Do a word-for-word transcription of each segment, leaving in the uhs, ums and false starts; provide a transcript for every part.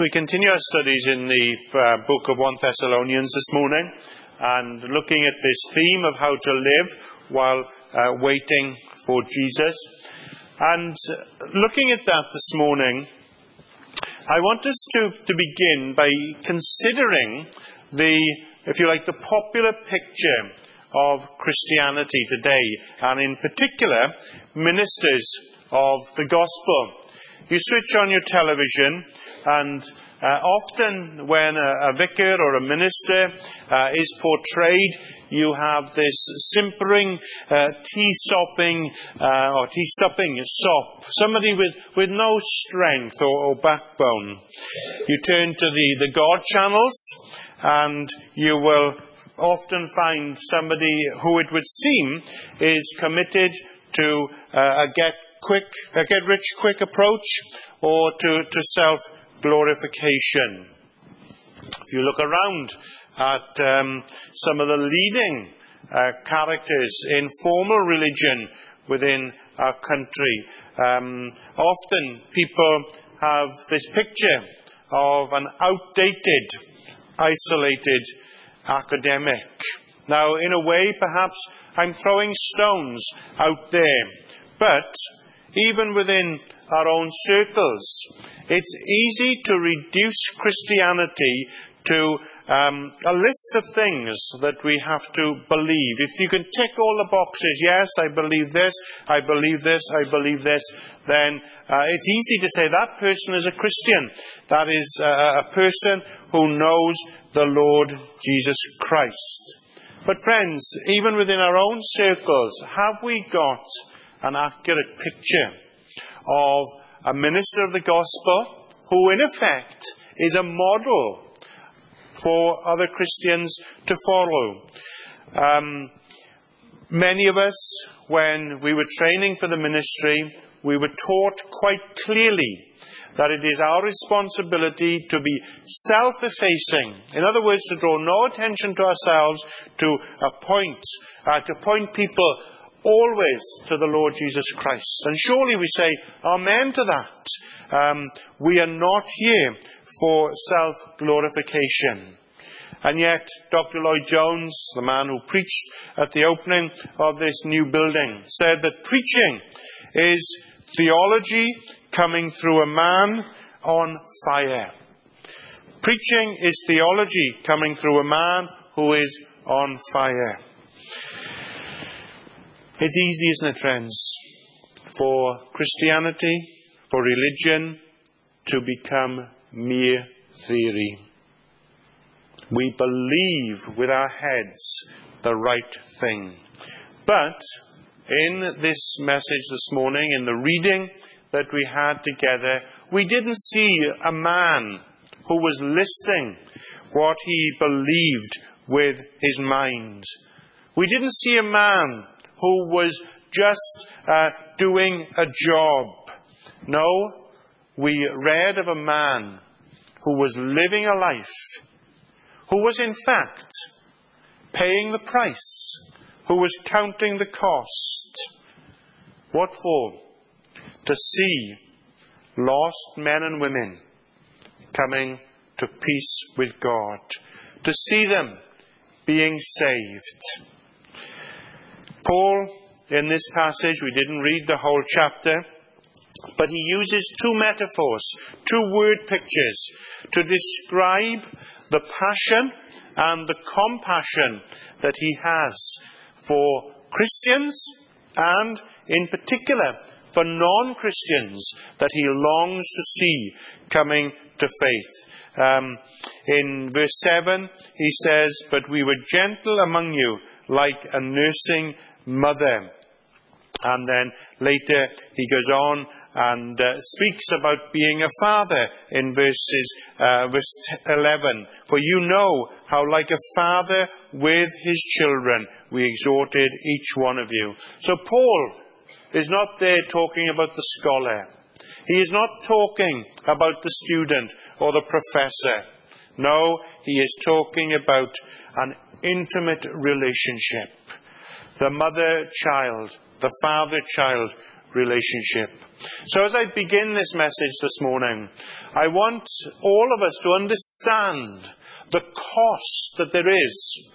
We continue our studies in the uh, book of First Thessalonians this morning, and looking at this theme of how to live while uh, waiting for Jesus. And looking at that this morning, I want us to, to begin by considering the, if you like, the popular picture of Christianity today, and in particular, ministers of the gospel. You switch on your television, and uh, often when a, a vicar or a minister uh, is portrayed, you have this simpering, uh, tea-sopping, uh, or tea-supping sop, somebody with, with no strength or, or backbone. You turn to the, the God channels, and you will often find somebody who it would seem is committed to uh, a get quick, a get rich quick approach, or to, to self-glorification. If you look around at um, some of the leading uh, characters in formal religion within our country, um, often people have this picture of an outdated, isolated academic. Now, in a way, perhaps I'm throwing stones out there, but even within our own circles, it's easy to reduce Christianity to um, a list of things that we have to believe. If you can tick all the boxes, yes, I believe this, I believe this, I believe this, then uh, it's easy to say that person is a Christian. That is uh, a person who knows the Lord Jesus Christ. But friends, even within our own circles, have we got an accurate picture of a minister of the gospel who in effect is a model for other Christians to follow? Um, many of us, when we were training for the ministry, we were taught quite clearly that it is our responsibility to be self-effacing. In other words, to draw no attention to ourselves, to a point, uh, to point people always to the Lord Jesus Christ. And surely we say amen to that. Um, we are not here for self-glorification. And yet, Doctor Lloyd Jones, the man who preached at the opening of this new building, said that preaching is theology coming through a man on fire. Preaching is theology coming through a man who is on fire. It's easy, isn't it, friends, for Christianity, for religion, to become mere theory. We believe with our heads the right thing. But in this message this morning, in the reading that we had together, we didn't see a man who was listing what he believed with his mind. We didn't see a man who was just uh, doing a job. No, we read of a man who was living a life, who was in fact paying the price, who was counting the cost. What for? To see lost men and women coming to peace with God, to see them being saved. Paul, in this passage, we didn't read the whole chapter, but he uses two metaphors, two word pictures, to describe the passion and the compassion that he has for Christians and, in particular, for non-Christians that he longs to see coming to faith. Um, in verse seven, he says, "But we were gentle among you, like a nursing mother." And then later he goes on and uh, speaks about being a father in verses uh, verse eleven. "For you know how like a father with his children we exhorted each one of you." So Paul is not there talking about the scholar. He is not talking about the student or the professor. No, he is talking about an intimate relationship. The mother-child, the father-child relationship. So as I begin this message this morning, I want all of us to understand the cost that there is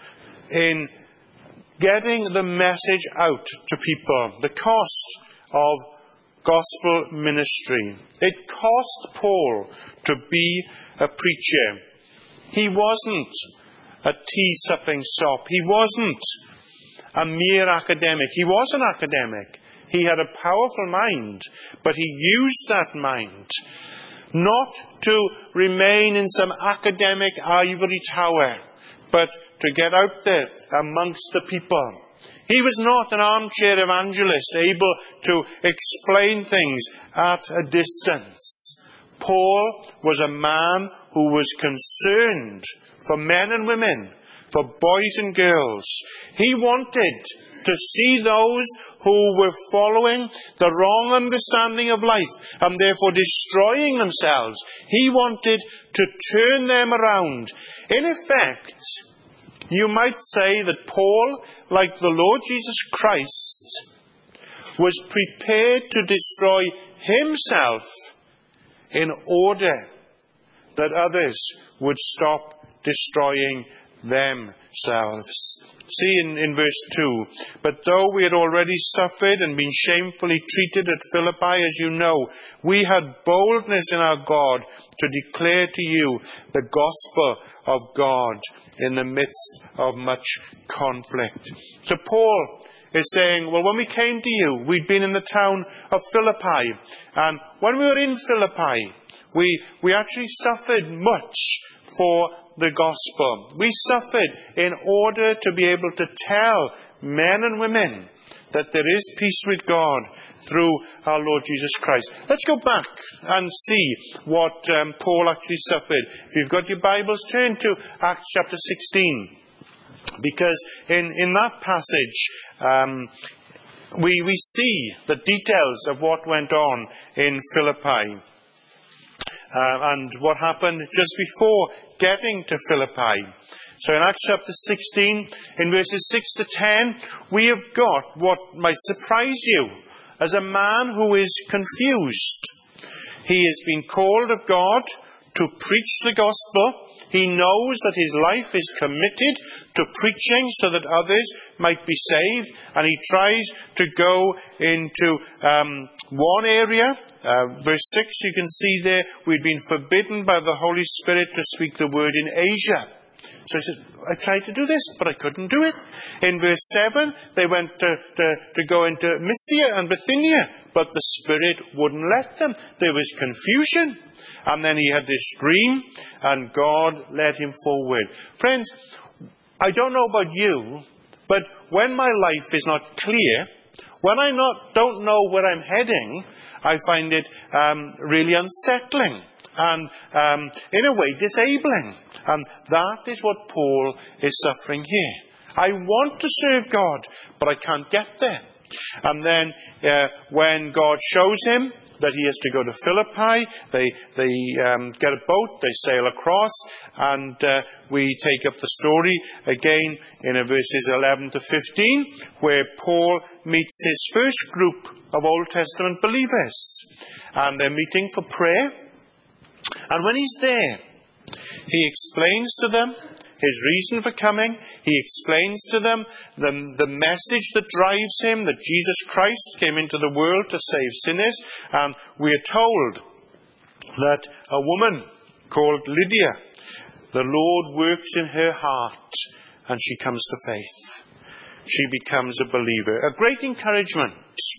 in getting the message out to people. The cost of gospel ministry. It cost Paul to be a preacher. He wasn't a tea-supping sop. He wasn't a mere academic. He was an academic. He had a powerful mind, but he used that mind not to remain in some academic ivory tower, but to get out there amongst the people. He was not an armchair evangelist able to explain things at a distance. Paul was a man who was concerned for men and women, for boys and girls. He wanted to see those who were following the wrong understanding of life and therefore destroying themselves. He wanted to turn them around. In effect, you might say that Paul, like the Lord Jesus Christ, was prepared to destroy himself in order that others would stop destroying themselves. See in, in verse two, but though we had already suffered and been shamefully treated at Philippi, as you know, we had boldness in our God to declare to you the gospel of God in the midst of much conflict. So Paul is saying, well, when we came to you, we'd been in the town of Philippi, and when we were in Philippi, we, we actually suffered much for the gospel. We suffered in order to be able to tell men and women that there is peace with God through our Lord Jesus Christ. Let's go back and see what um, Paul actually suffered. If you've got your Bibles, turn to Acts chapter sixteen. Because in, in that passage, um, we, we see the details of what went on in Philippi. Uh, and what happened just before getting to Philippi. So in Acts chapter sixteen, in verses six to ten, we have got what might surprise you as a man who is confused. He has been called of God to preach the gospel. He knows that his life is committed to preaching so that others might be saved. And he tries to go into um, one area. Uh, verse six, you can see there, we'd been forbidden by the Holy Spirit to speak the word in Asia. So he said, I tried to do this, but I couldn't do it. In verse seven, they went to, to, to go into Mysia and Bithynia, but the Spirit wouldn't let them. There was confusion. And then he had this dream, and God led him forward. Friends, I don't know about you, but when my life is not clear, when I not don't know where I'm heading, I find it um, really unsettling and, um, in a way, disabling. And that is what Paul is suffering here. I want to serve God, but I can't get there. And then uh, when God shows him that he has to go to Philippi, they they um, get a boat, they sail across, and uh, we take up the story again in verses eleven to fifteen, where Paul meets his first group of Old Testament believers. And they're meeting for prayer. And when he's there, he explains to them his reason for coming. He explains to them the, the message that drives him, that Jesus Christ came into the world to save sinners. And we are told that a woman called Lydia, the Lord works in her heart and she comes to faith. She becomes a believer. A great encouragement.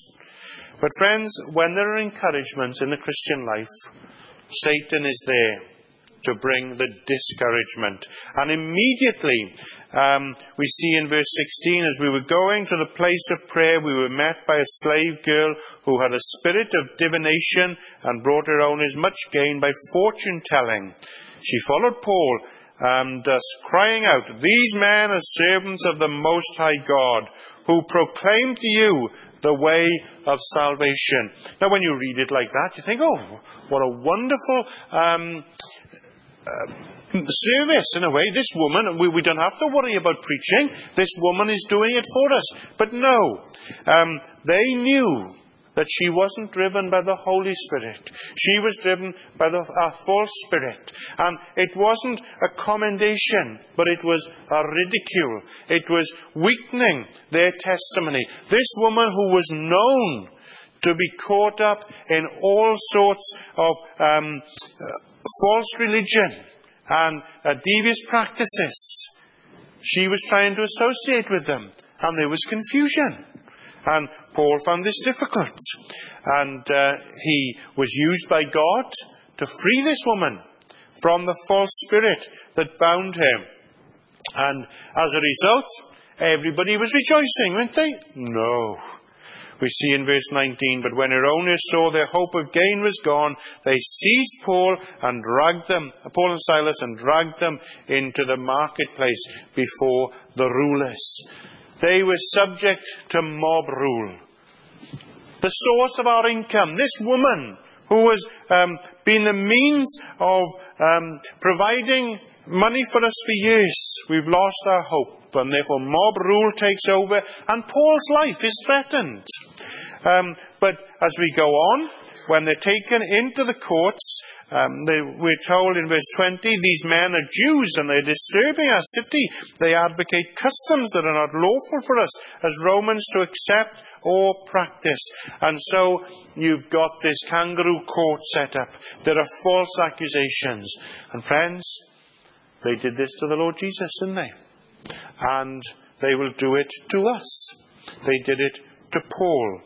But friends, when there are encouragements in the Christian life, Satan is there to bring the discouragement. And immediately, um, we see in verse sixteen, as we were going to the place of prayer, we were met by a slave girl who had a spirit of divination and brought her owners much gain by fortune-telling. She followed Paul, and thus crying out, "These men are servants of the Most High God, who proclaim to you the way of salvation." Now, when you read it like that, you think, oh, what a wonderful um, uh, service, in a way. This woman, we, we don't have to worry about preaching. This woman is doing it for us. But no, um, they knew that she wasn't driven by the Holy Spirit. She was driven by the a false spirit. And it wasn't a commendation, but it was a ridicule. It was weakening their testimony. This woman who was known to be caught up in all sorts of um, uh, false religion and uh, devious practices, she was trying to associate with them. And there was confusion. And Paul found this difficult. And uh, he was used by God to free this woman from the false spirit that bound her. And as a result, everybody was rejoicing, weren't they? No. We see in verse nineteen, but when her owners saw their hope of gain was gone, they seized Paul and dragged them, Paul and Silas, and dragged them into the marketplace before the rulers. They were subject to mob rule. The source of our income, this woman who has um, been the means of um, providing money for us for years, we've lost our hope, and therefore mob rule takes over, and Paul's life is threatened. Um, but as we go on, when they're taken into the courts, Um, they, we're told in verse twenty, these men are Jews and they're disturbing our city. They advocate customs that are not lawful for us as Romans to accept or practice. And so you've got this kangaroo court set up. There are false accusations. And friends, they did this to the Lord Jesus, didn't they? And they will do it to us. They did it to Paul.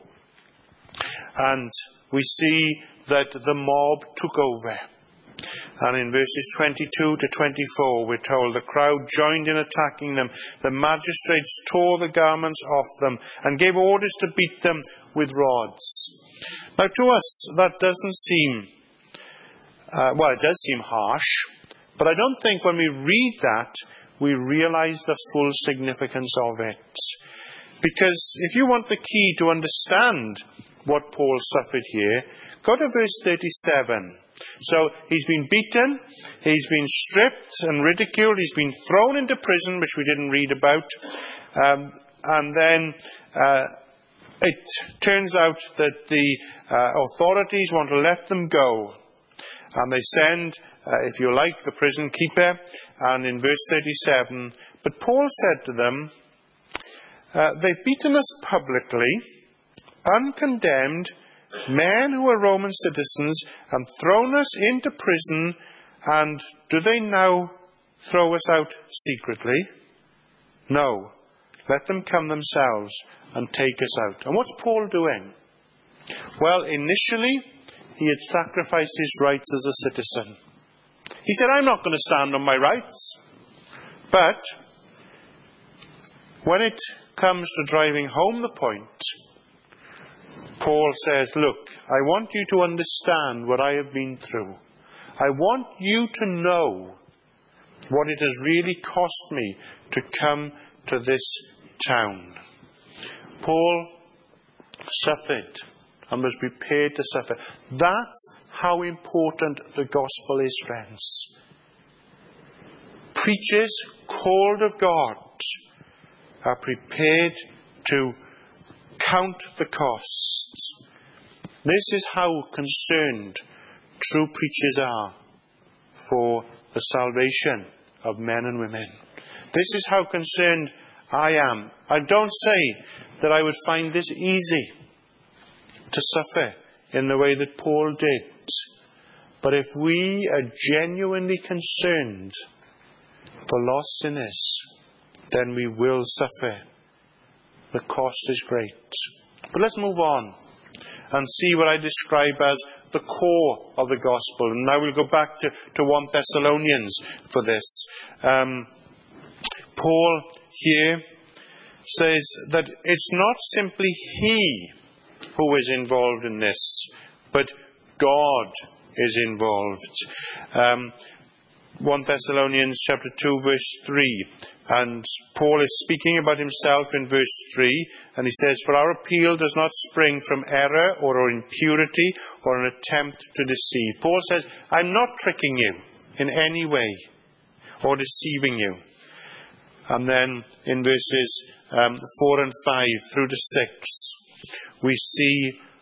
And we see that the mob took over. And in verses twenty-two to twenty-four, we're told the crowd joined in attacking them. The magistrates tore the garments off them and gave orders to beat them with rods. Now to us, that doesn't seem, uh, well, it does seem harsh, but I don't think when we read that, we realize the full significance of it. Because if you want the key to understand what Paul suffered here, go to verse thirty-seven. So he's been beaten, he's been stripped and ridiculed, he's been thrown into prison, which we didn't read about. Um, and then uh, it turns out that the uh, authorities want to let them go. And they send, uh, if you like, the prison keeper. And in verse thirty-seven, but Paul said to them, uh, they've beaten us publicly, uncondemned, men who are Roman citizens, and thrown us into prison, and do they now throw us out secretly? No. Let them come themselves and take us out. And what's Paul doing? Well, initially, he had sacrificed his rights as a citizen. He said, I'm not going to stand on my rights. But when it comes to driving home the point, Paul says, look, I want you to understand what I have been through. I want you to know what it has really cost me to come to this town. Paul suffered and was prepared to suffer. That's how important the gospel is, friends. Preachers called of God are prepared to count the costs. This is how concerned true preachers are for the salvation of men and women. This is how concerned I am. I don't say that I would find this easy to suffer in the way that Paul did. But if we are genuinely concerned for lost sinners, then we will suffer. The cost is great. But let's move on and see what I describe as the core of the gospel. And now we'll go back to, to First Thessalonians for this. Um, Paul here says that it's not simply he who is involved in this, but God is involved. Um, First Thessalonians chapter two, verse three. And Paul is speaking about himself in verse three, and he says, for our appeal does not spring from error or impurity or an attempt to deceive. Paul says, I'm not tricking you in any way or deceiving you. And then in verses um, four and five through to six, we see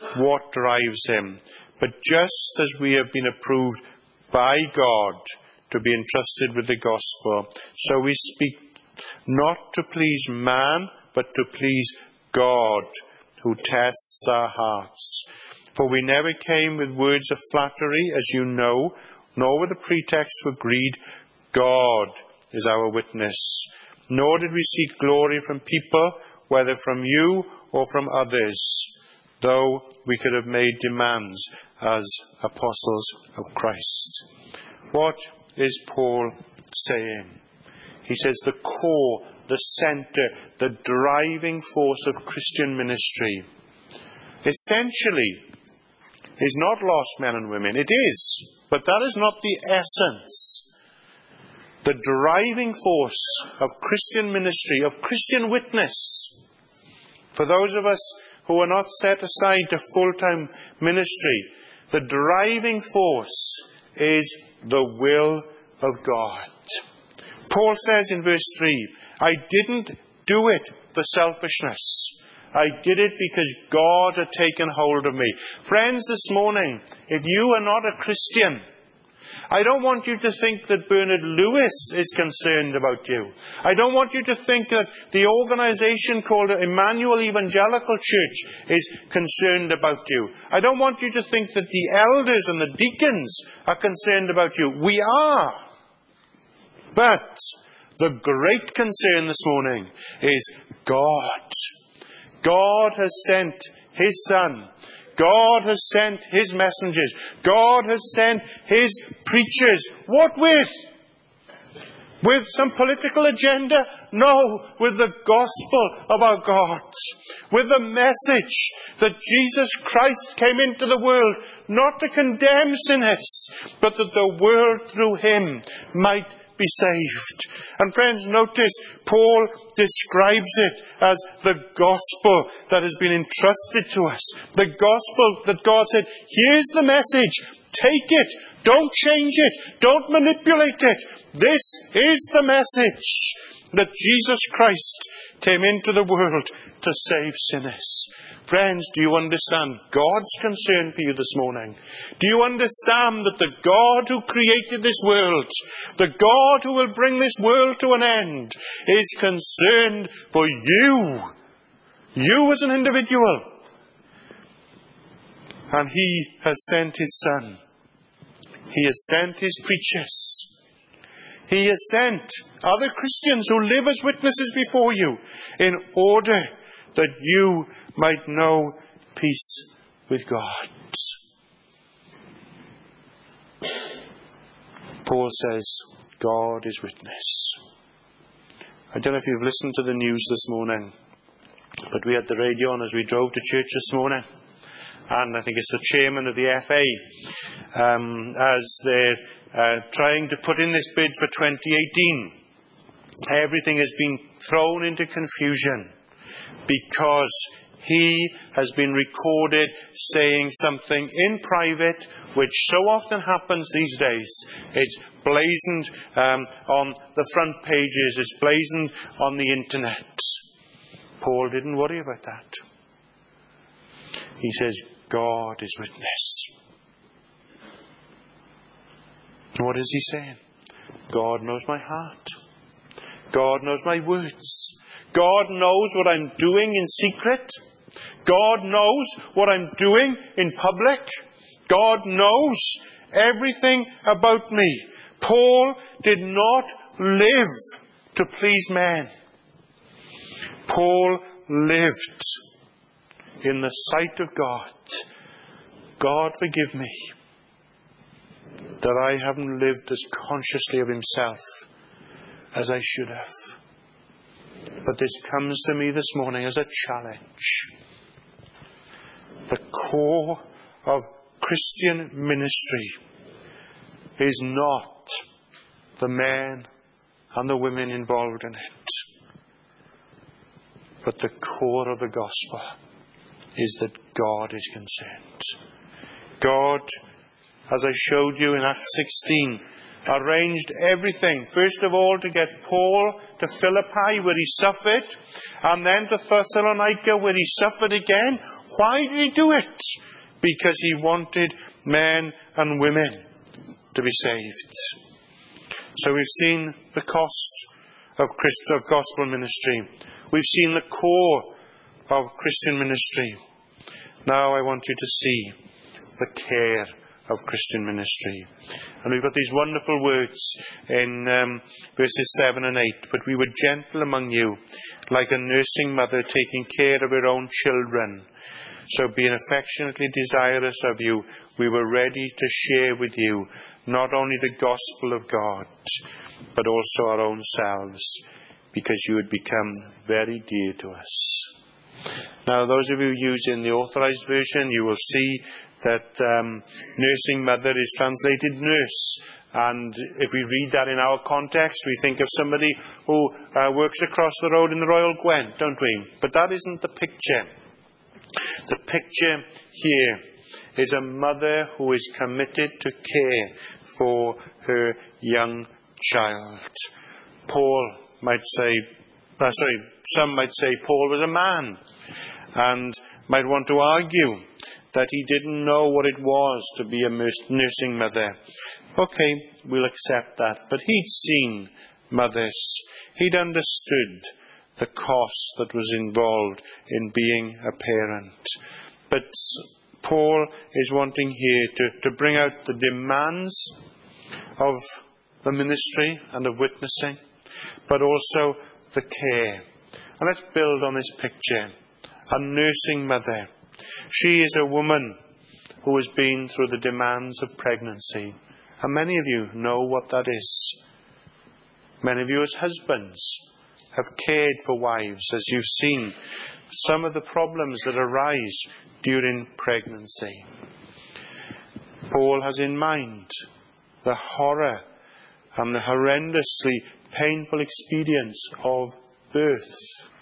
what drives him. But just as we have been approved by God to be entrusted with the gospel, so we speak not to please man, but to please God, who tests our hearts. For we never came with words of flattery, as you know, nor with a pretext for greed. God is our witness. Nor did we seek glory from people, whether from you or from others, though we could have made demands as apostles of Christ. What is Paul saying? He says the core, the centre, the driving force of Christian ministry essentially is not lost men and women. It is, but that is not the essence. The driving force of Christian ministry, of Christian witness, for those of us who are not set aside to full-time ministry, the driving force is the will of God. Paul says in verse three, I didn't do it for selfishness. I did it because God had taken hold of me. Friends, this morning, if you are not a Christian, I don't want you to think that Bernard Lewis is concerned about you. I don't want you to think that the organisation called Emmanuel Evangelical Church is concerned about you. I don't want you to think that the elders and the deacons are concerned about you. We are. But the great concern this morning is God. God has sent His Son. God has sent His messengers. God has sent His preachers. What with? With some political agenda? No, with the gospel of our God. With the message that Jesus Christ came into the world, not to condemn sinners, but that the world through Him might be saved. And friends, notice Paul describes it as the gospel that has been entrusted to us. The gospel that God said, here's the message. Take it. Don't change it. Don't manipulate it. This is the message that Jesus Christ came into the world to save sinners. Friends, do you understand God's concern for you this morning? Do you understand that the God who created this world, the God who will bring this world to an end, is concerned for you? You as an individual. And He has sent His Son. He has sent His preachers. He has sent other Christians who live as witnesses before you in order that you might know peace with God. Paul says, God is witness. I don't know if you've listened to the news this morning, but we had the radio on as we drove to church this morning. And I think it's the chairman of the F A, um, as they're uh, trying to put in this bid for twenty eighteen. Everything has been thrown into confusion because he has been recorded saying something in private, which so often happens these days. It's blazoned um, on the front pages. It's blazoned on the internet. Paul didn't worry about that. He says, God is witness. What is he saying? God knows my heart. God knows my words. God knows what I'm doing in secret. God knows what I'm doing in public. God knows everything about me. Paul did not live to please men. Paul lived in the sight of God. God, forgive me that I haven't lived as consciously of Himself as I should have. But this comes to me this morning as a challenge. The core of Christian ministry is not the men and the women involved in it, but the core of the gospel is that God is concerned. God, as I showed you in Acts sixteen, arranged everything. First of all, to get Paul to Philippi, where he suffered, and then to Thessalonica, where he suffered again. Why did he do it? Because he wanted men and women to be saved. So we've seen the cost of Christ, of gospel ministry. We've seen the core of Christian ministry. Now I want you to see the care of Christian ministry. And we've got these wonderful words in um, verses seven and eight. But we were gentle among you, like a nursing mother taking care of her own children. So being affectionately desirous of you, we were ready to share with you not only the gospel of God, but also our own selves, because you had become very dear to us. Now, those of you using the Authorized Version, you will see that um, nursing mother is translated nurse. And if we read that in our context, we think of somebody who uh, works across the road in the Royal Gwent, don't we? But that isn't the picture. The picture here is a mother who is committed to care for her young child. Paul might say, uh, sorry, some might say Paul was a man and might want to argue that he didn't know what it was to be a nursing mother. Okay, we'll accept that. But he'd seen mothers. He'd understood the cost that was involved in being a parent. But Paul is wanting here to, to bring out the demands of the ministry and of witnessing, but also the care. And let's build on this picture. A nursing mother. She is a woman who has been through the demands of pregnancy. And many of you know what that is. Many of you as husbands have cared for wives, as you've seen some of the problems that arise during pregnancy. Paul has in mind the horror and the horrendously painful experience of birth.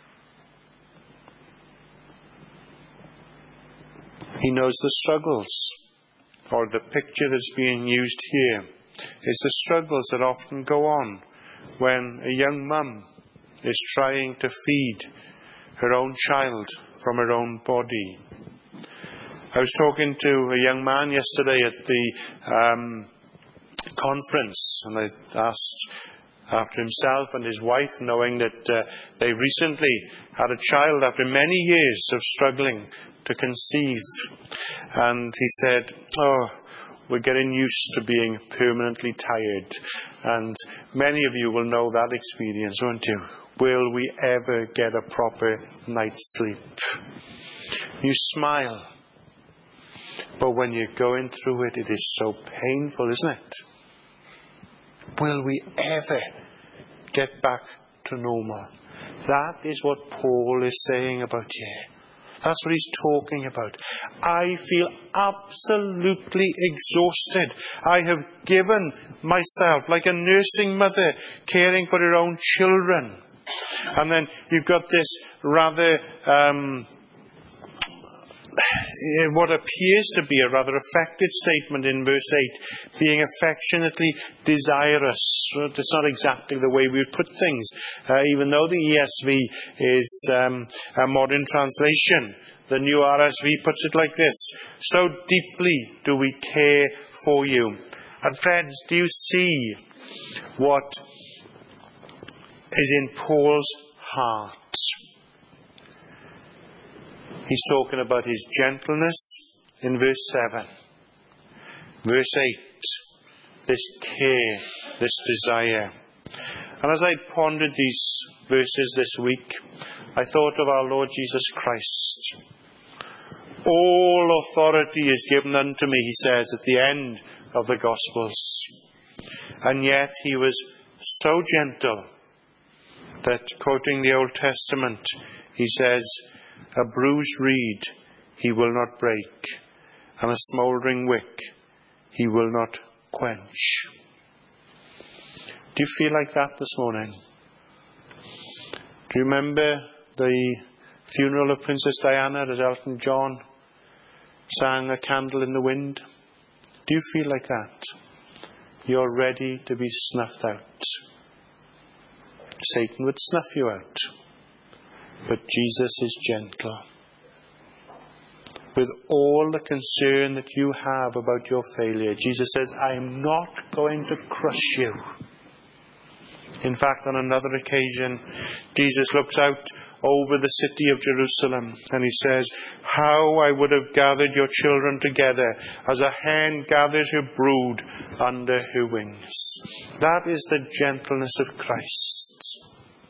He knows the struggles, or the picture that's being used here is the struggles that often go on when a young mum is trying to feed her own child from her own body. I was talking to a young man yesterday at the um, conference, and I asked after himself and his wife, knowing that uh, they recently had a child after many years of struggling to conceive. And he said, oh, we're getting used to being permanently tired. And many of you will know that experience, won't you? Will we ever get a proper night's sleep? You smile, but when you're going through it, it is so painful, isn't it? Will we ever get back to normal? That is what Paul is saying about here. That's what he's talking about. I feel absolutely exhausted. I have given myself like a nursing mother caring for her own children. And then you've got this rather, um, what appears to be a rather affected statement in verse eight, being affectionately desirous. Well, it's not exactly the way we would put things, uh, even though the E S V is um, a modern translation. The new R S V puts it like this: so deeply do we care for you. And friends, do you see what is in Paul's heart? He's talking about his gentleness in verse seven. Verse eight, this care, this desire. And as I pondered these verses this week, I thought of our Lord Jesus Christ. All authority is given unto me, he says at the end of the Gospels. And yet he was so gentle that, quoting the Old Testament, he says, a bruised reed he will not break, and a smouldering wick he will not quench. Do you feel like that this morning? Do you remember the funeral of Princess Diana as Elton John sang A Candle in the Wind? Do you feel like that? you're ready to be snuffed out. Satan would snuff you out. But Jesus is gentle. With all the concern that you have about your failure, Jesus says, I am not going to crush you. In fact, on another occasion, Jesus looks out over the city of Jerusalem and he says, how I would have gathered your children together as a hen gathers her brood under her wings. That is the gentleness of Christ.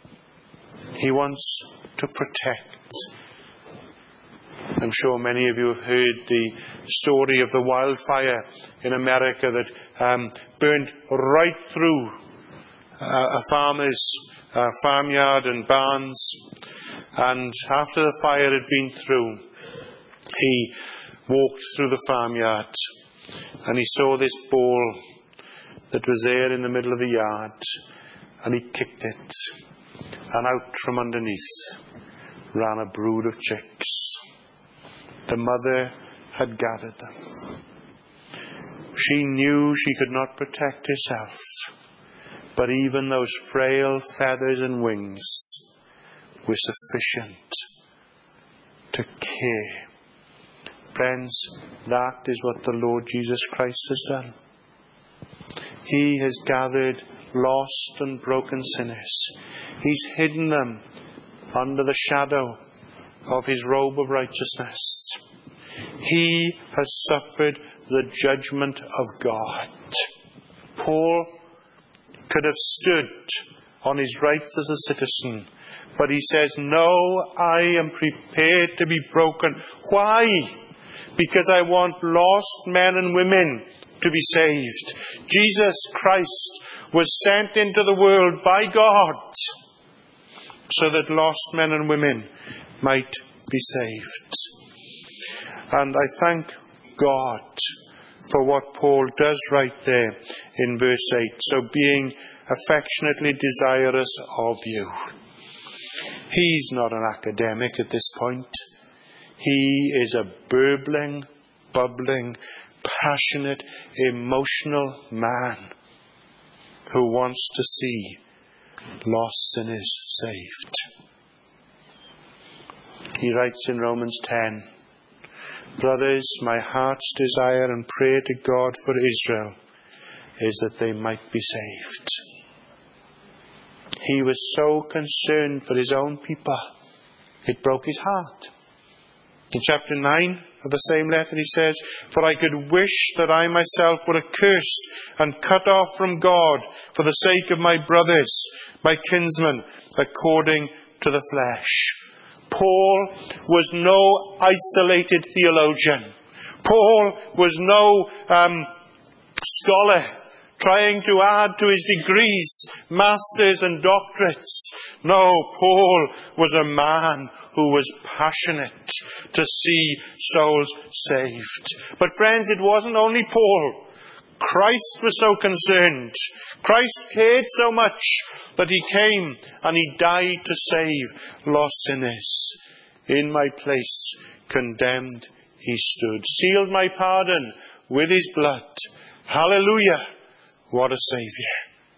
He wants to protect. I'm sure many of you have heard the story of the wildfire in America that um, burned right through uh, a farmer's uh, farmyard and barns. And after the fire had been through, he walked through the farmyard and he saw this ball that was there in the middle of the yard, and he kicked it, and out from underneath ran a brood of chicks. The mother had gathered them. She knew she could not protect herself, but even those frail feathers and wings were sufficient to care. Friends, that is what the Lord Jesus Christ has done. He has gathered lost and broken sinners. He's hidden them under the shadow of his robe of righteousness. He has suffered the judgment of God. Paul could have stood on his rights as a citizen, but he says, no, I am prepared to be broken. Why? Because I want lost men and women to be saved. Jesus Christ was sent into the world by God so that lost men and women might be saved. And I thank God for what Paul does right there in verse eight. So being affectionately desirous of you. He's not an academic at this point. He is a burbling, bubbling, passionate, emotional man who wants to see lost sinners saved. He writes in Romans ten, brothers, my heart's desire and prayer to God for Israel is that they might be saved. He was so concerned for his own people, it broke his heart. In chapter nine of the same letter he says, for I could wish that I myself were accursed and cut off from God for the sake of my brothers, my kinsmen, according to the flesh. Paul was no isolated theologian. Paul was no um, scholar trying to add to his degrees, masters and doctorates. No, Paul was a man who was passionate to see souls saved. But friends, it wasn't only Paul. Christ was so concerned. Christ cared so much that he came and he died to save lost sinners. In my place, condemned, he stood. Sealed my pardon with his blood. Hallelujah. What a Saviour.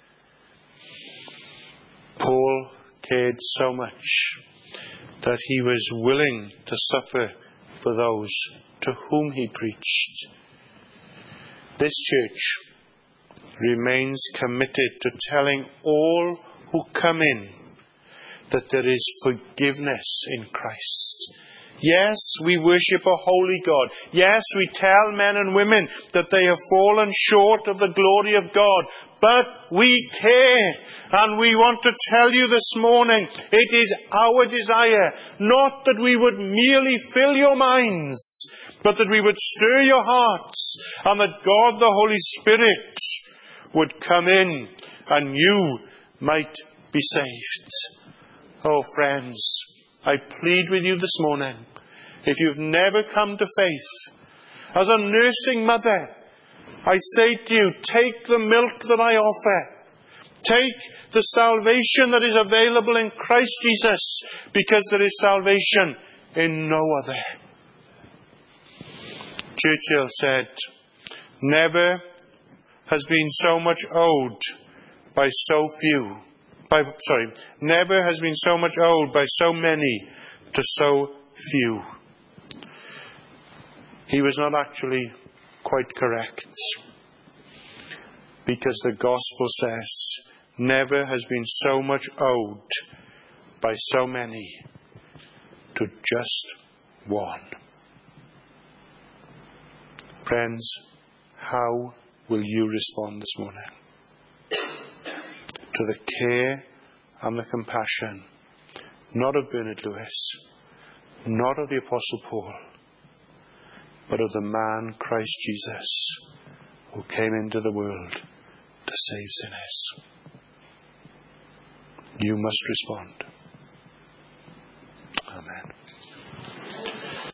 Paul cared so much that he was willing to suffer for those to whom he preached. This church remains committed to telling all who come in that there is forgiveness in Christ. Yes, we worship a holy God. Yes, we tell men and women that they have fallen short of the glory of God. But we care, and we want to tell you this morning, it is our desire, not that we would merely fill your minds, but that we would stir your hearts, and that God the Holy Spirit would come in, and you might be saved. Oh, friends, I plead with you this morning, if you've never come to faith, as a nursing mother, I say to you, take the milk that I offer. Take the salvation that is available in Christ Jesus, because there is salvation in no other. Churchill said, never has been so much owed by so few. By, sorry, never has been so much owed by so many to so few. He was not actually quite correct, because the gospel says, never has been so much owed by so many to just one. Friends, how will you respond this morning to the care and the compassion, not of Bernard Lewis, not of the Apostle Paul, but of the man Christ Jesus, who came into the world to save sinners? You must respond.